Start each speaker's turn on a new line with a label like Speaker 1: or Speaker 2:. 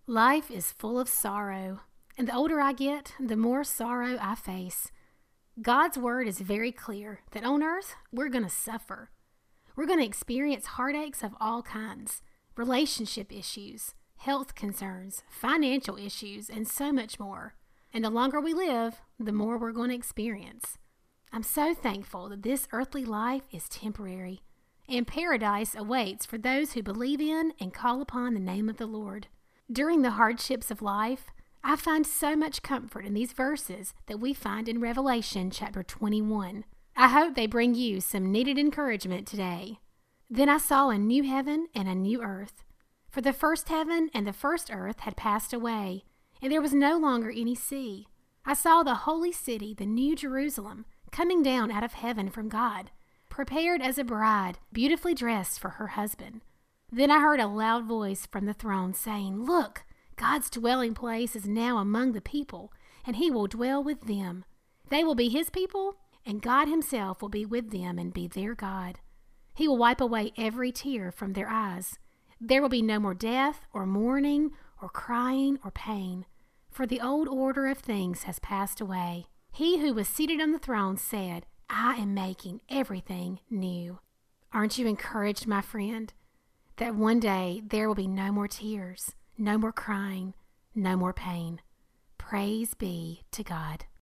Speaker 1: Life is full of sorrow, and the older I get, the more sorrow I face. God's word is very clear that on earth, we're going to suffer. We're going to experience heartaches of all kinds, relationship issues, health concerns, financial issues, and so much more. And the longer we live, the more we're going to experience. I'm so thankful that this earthly life is temporary, and paradise awaits for those who believe in and call upon the name of the Lord. During the hardships of life, I find so much comfort in these verses that we find in Revelation chapter 21. I hope they bring you some needed encouragement today. Then I saw a new heaven and a new earth. For the first heaven and the first earth had passed away, and there was no longer any sea. I saw the holy city, the new Jerusalem, coming down out of heaven from God, prepared as a bride, beautifully dressed for her husband. Then I heard a loud voice from the throne saying, "Look, God's dwelling place is now among the people, and he will dwell with them. They will be his people, and God himself will be with them and be their God. He will wipe away every tear from their eyes. There will be no more death or mourning or crying or pain, for the old order of things has passed away." He who was seated on the throne said, "I am making everything new." Aren't you encouraged, my friend, that one day there will be no more tears, no more crying, no more pain? Praise be to God.